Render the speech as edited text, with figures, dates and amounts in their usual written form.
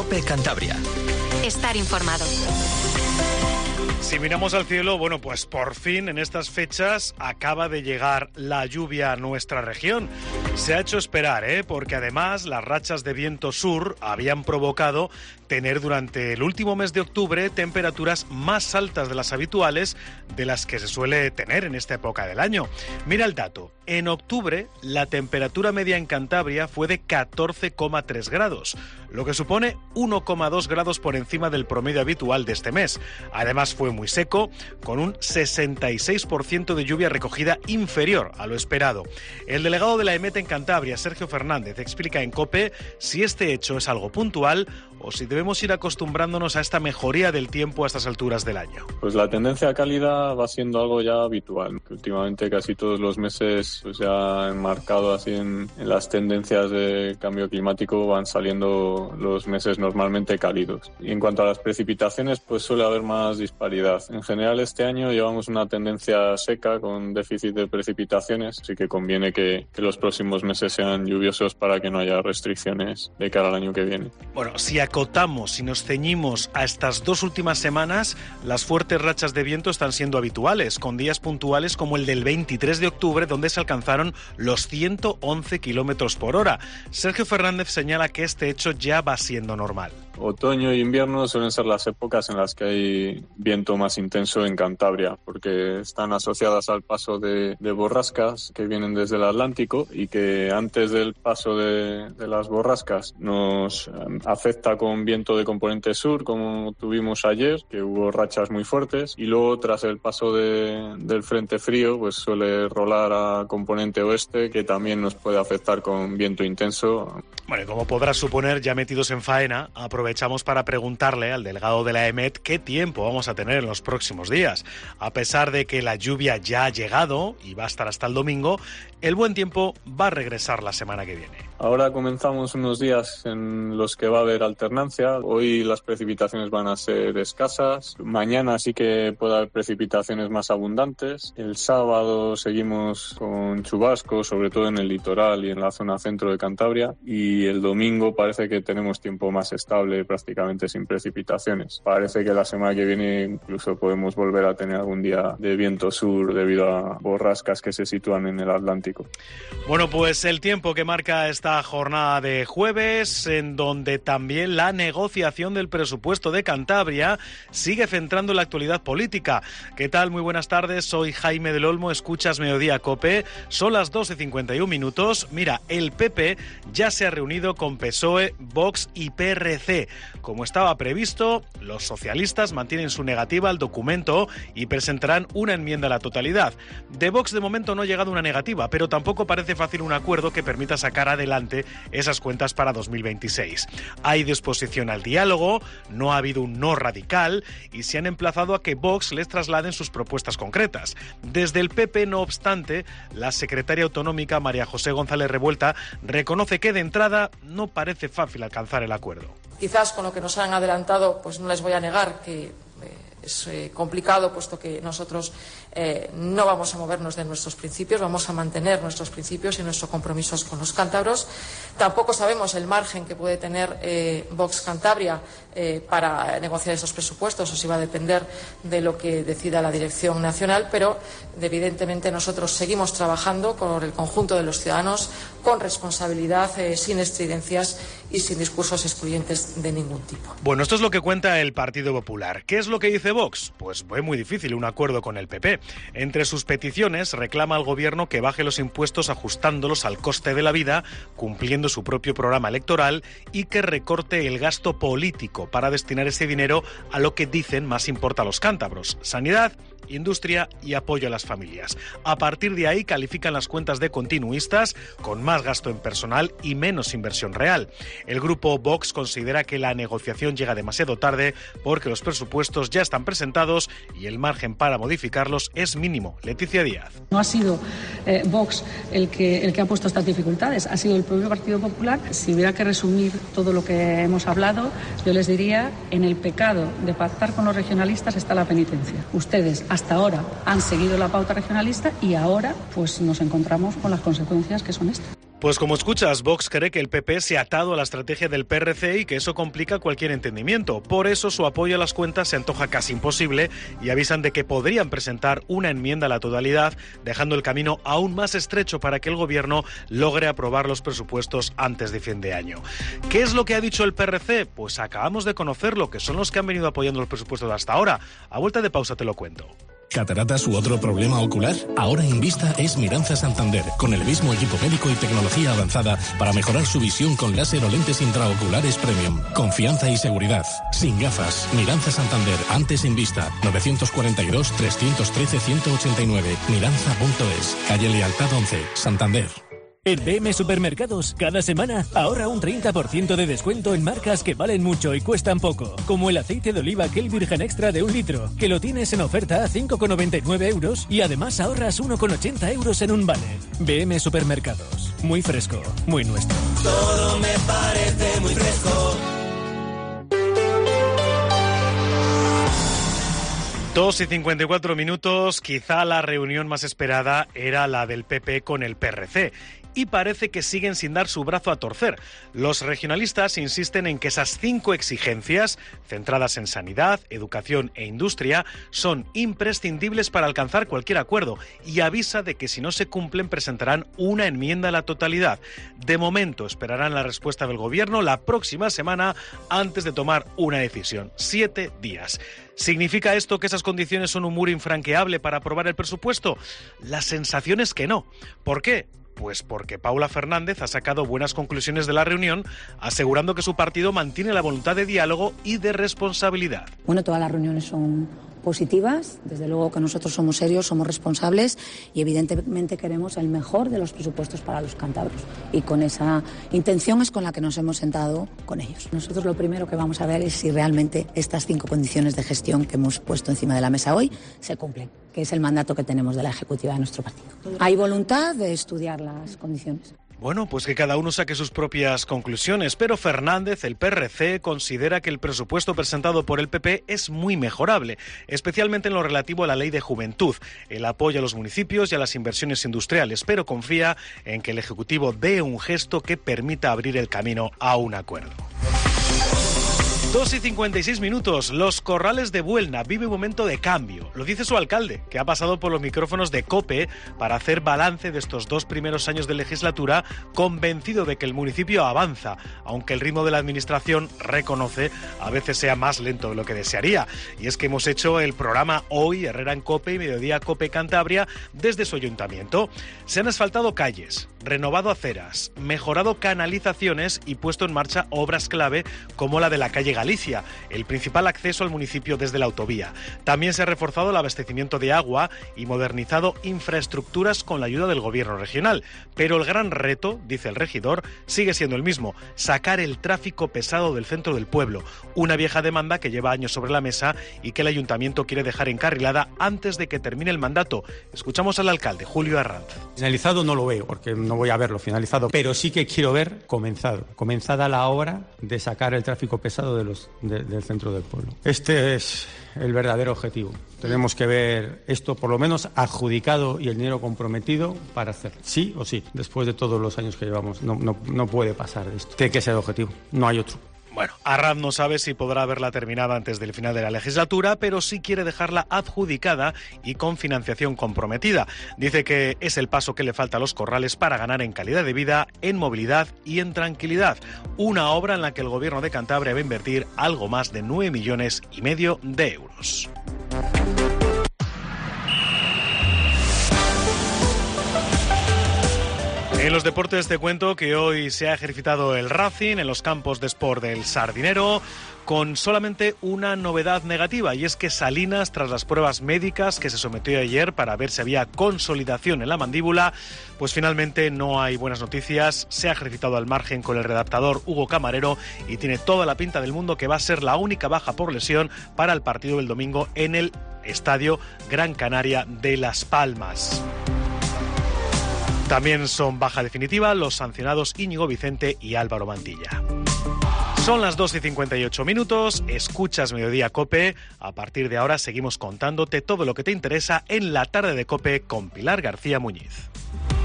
COPE Cantabria. Estar informado. Si miramos al cielo, bueno, pues por fin en estas fechas acaba de llegar la lluvia a nuestra región. Se ha hecho esperar, porque además las rachas de viento sur habían provocado tener durante el último mes de octubre temperaturas más altas de las habituales de las que se suele tener en esta época del año. Mira el dato. En octubre, la temperatura media en Cantabria fue de 14,3 grados, lo que supone 1,2 grados por encima del promedio habitual de este mes. Además, fue muy seco, con un 66% de lluvia recogida inferior a lo esperado. El delegado de la EMET en Cantabria, Sergio Fernández, explica en COPE si este hecho es algo puntual o si debemos ir acostumbrándonos a esta mejoría del tiempo a estas alturas del año. Pues la tendencia cálida va siendo algo ya habitual, que últimamente casi todos los meses pues ya enmarcado así en las tendencias de cambio climático van saliendo los meses normalmente cálidos. Y en cuanto a las precipitaciones, pues suele haber más disparidad. En general este año llevamos una tendencia seca con déficit de precipitaciones, así que conviene que los próximos meses sean lluviosos para que no haya restricciones de cara al año que viene. Bueno, si acotamos y nos ceñimos a estas dos últimas semanas, las fuertes rachas de viento están siendo habituales, con días puntuales como el del 23 de octubre, donde se alcanzaron los 111 kilómetros por hora. Sergio Fernández señala que este hecho ya va siendo normal. Otoño e invierno suelen ser las épocas en las que hay viento más intenso en Cantabria, porque están asociadas al paso de borrascas que vienen desde el Atlántico y que antes del paso de las borrascas nos afecta con viento de componente sur, como tuvimos ayer, que hubo rachas muy fuertes, y luego tras el paso del frente frío pues suele rolar a componente oeste, que también nos puede afectar con viento intenso. Bueno, y como podrás suponer, ya metidos en faena, aprovechamos para preguntarle al delegado de la EMET qué tiempo vamos a tener en los próximos días. A pesar de que la lluvia ya ha llegado y va a estar hasta el domingo, el buen tiempo va a regresar la semana que viene. Ahora comenzamos unos días en los que va a haber alternancia. Hoy las precipitaciones van a ser escasas. Mañana sí que puede haber precipitaciones más abundantes. El sábado seguimos con chubascos, sobre todo en el litoral y en la zona centro de Cantabria. Y el domingo parece que tenemos tiempo más estable, prácticamente sin precipitaciones. Parece que la semana que viene incluso podemos volver a tener algún día de viento sur debido a borrascas que se sitúan en el Atlántico. Bueno, pues el tiempo que marca esta jornada de jueves, en donde también la negociación del presupuesto de Cantabria sigue centrando la actualidad política. ¿Qué tal? Muy buenas tardes, soy Jaime del Olmo, escuchas Mediodía COPE, son las 12:51. Mira, el PP ya se ha reunido con PSOE, Vox y PRC. Como estaba previsto, los socialistas mantienen su negativa al documento y presentarán una enmienda a la totalidad. De Vox de momento no ha llegado una negativa, pero tampoco parece fácil un acuerdo que permita sacar adelante esas cuentas para 2026. Hay disposición al diálogo, no ha habido un no radical y se han emplazado a que Vox les trasladen sus propuestas concretas. Desde el PP, no obstante, la secretaria autonómica María José González Revuelta reconoce que de entrada no parece fácil alcanzar el acuerdo. Quizás con lo que nos han adelantado, pues no les voy a negar que es complicado, puesto que nosotros no vamos a movernos de nuestros principios, vamos a mantener nuestros principios y nuestros compromisos con los cántabros. Tampoco sabemos el margen que puede tener Vox Cantabria para negociar esos presupuestos, o si va a depender de lo que decida la dirección nacional, pero evidentemente nosotros seguimos trabajando con el conjunto de los ciudadanos con responsabilidad, sin estridencias y sin discursos excluyentes de ningún tipo. Bueno, esto es lo que cuenta el Partido Popular. ¿Qué es lo que dice Vox? Pues fue muy difícil un acuerdo con el PP. Entre sus peticiones reclama al gobierno que baje los impuestos ajustándolos al coste de la vida, cumpliendo su propio programa electoral, y que recorte el gasto político para destinar ese dinero a lo que dicen más importa a los cántabros: sanidad, industria y apoyo a las familias. A partir de ahí califican las cuentas de continuistas, con más gasto en personal y menos inversión real. El grupo Vox considera que la negociación llega demasiado tarde porque los presupuestos ya están presentados y el margen para modificarlos es mínimo. Leticia Díaz. No ha sido Vox el que ha puesto estas dificultades, ha sido el propio Partido Popular. Si hubiera que resumir todo lo que hemos hablado, yo les diría: en el pecado de pactar con los regionalistas está la penitencia. Ustedes hasta ahora han seguido la pauta regionalista y ahora pues nos encontramos con las consecuencias que son estas. Pues como escuchas, Vox cree que el PP se ha atado a la estrategia del PRC y que eso complica cualquier entendimiento. Por eso su apoyo a las cuentas se antoja casi imposible y avisan de que podrían presentar una enmienda a la totalidad, dejando el camino aún más estrecho para que el Gobierno logre aprobar los presupuestos antes de fin de año. ¿Qué es lo que ha dicho el PRC? Pues acabamos de conocerlo, que son los que han venido apoyando los presupuestos hasta ahora. A vuelta de pausa te lo cuento. ¿Cataratas u otro problema ocular? Ahora Invista es Miranza Santander, con el mismo equipo médico y tecnología avanzada para mejorar su visión con láser o lentes intraoculares premium. Confianza y seguridad. Sin gafas. Miranza Santander, antes Invista. 942-313-189. Miranza.es. Calle Lealtad 11, Santander. En BM Supermercados, cada semana ahorra un 30% de descuento en marcas que valen mucho y cuestan poco, como el aceite de oliva Kell Virgen Extra de 1 litro, que lo tienes en oferta a 5,99 euros y además ahorras 1,80 euros en un vale. BM Supermercados, muy fresco, muy nuestro. Todo me parece muy fresco. 2:54, quizá la reunión más esperada era la del PP con el PRC. Y parece que siguen sin dar su brazo a torcer. Los regionalistas insisten en que esas 5 exigencias, centradas en sanidad, educación e industria, son imprescindibles para alcanzar cualquier acuerdo y avisa de que si no se cumplen presentarán una enmienda a la totalidad. De momento esperarán la respuesta del Gobierno la próxima semana antes de tomar una decisión. 7 días. ¿Significa esto que esas condiciones son un muro infranqueable para aprobar el presupuesto? La sensación es que no. ¿Por qué? Pues porque Paula Fernández ha sacado buenas conclusiones de la reunión, asegurando que su partido mantiene la voluntad de diálogo y de responsabilidad. Bueno, todas las reuniones son positivas, desde luego que nosotros somos serios, somos responsables y evidentemente queremos el mejor de los presupuestos para los cántabros. Y con esa intención es con la que nos hemos sentado con ellos. Nosotros lo primero que vamos a ver es si realmente estas 5 condiciones de gestión que hemos puesto encima de la mesa hoy se cumplen, que es el mandato que tenemos de la ejecutiva de nuestro partido. Hay voluntad de estudiar las condiciones. Bueno, pues que cada uno saque sus propias conclusiones, pero Fernández, el PRC, considera que el presupuesto presentado por el PP es muy mejorable, especialmente en lo relativo a la ley de juventud, el apoyo a los municipios y a las inversiones industriales, pero confía en que el Ejecutivo dé un gesto que permita abrir el camino a un acuerdo. 2:56, Los Corrales de Buelna vive un momento de cambio. Lo dice su alcalde, que ha pasado por los micrófonos de COPE para hacer balance de estos 2 primeros años de legislatura, convencido de que el municipio avanza, aunque el ritmo de la administración, reconoce, a veces sea más lento de lo que desearía. Y es que hemos hecho el programa Hoy, Herrera en COPE y Mediodía COPE Cantabria, desde su ayuntamiento. Se han asfaltado calles, renovado aceras, mejorado canalizaciones y puesto en marcha obras clave como la de la calle Galicia, el principal acceso al municipio desde la autovía. También se ha reforzado el abastecimiento de agua y modernizado infraestructuras con la ayuda del gobierno regional. Pero el gran reto, dice el regidor, sigue siendo el mismo: sacar el tráfico pesado del centro del pueblo, una vieja demanda que lleva años sobre la mesa y que el ayuntamiento quiere dejar encarrilada antes de que termine el mandato. Escuchamos al alcalde, Julio Arranz. Finalizado no lo veo, porque no voy a verlo finalizado, pero sí que quiero ver comenzada la obra de sacar el tráfico pesado del centro del pueblo. Este es el verdadero objetivo. Tenemos que ver esto por lo menos adjudicado y el dinero comprometido para hacer sí o sí. Después de todos los años que llevamos, no puede pasar esto. Tiene que ser el objetivo, no hay otro. Bueno, Arranz no sabe si podrá haberla terminada antes del final de la legislatura, pero sí quiere dejarla adjudicada y con financiación comprometida. Dice que es el paso que le falta a Los Corrales para ganar en calidad de vida, en movilidad y en tranquilidad. Una obra en la que el Gobierno de Cantabria va a invertir algo más de 9,5 millones de euros. En los deportes te cuento que hoy se ha ejercitado el Racing en los campos de Sport del Sardinero, con solamente una novedad negativa, y es que Salinas, tras las pruebas médicas que se sometió ayer para ver si había consolidación en la mandíbula, pues finalmente no hay buenas noticias. Se ha ejercitado al margen con el redactador Hugo Camarero y tiene toda la pinta del mundo que va a ser la única baja por lesión para el partido del domingo en el Estadio Gran Canaria de Las Palmas. También son baja definitiva los sancionados Íñigo Vicente y Álvaro Mantilla. Son las 2:58, escuchas Mediodía COPE. A partir de ahora seguimos contándote todo lo que te interesa en la tarde de COPE con Pilar García Muñiz.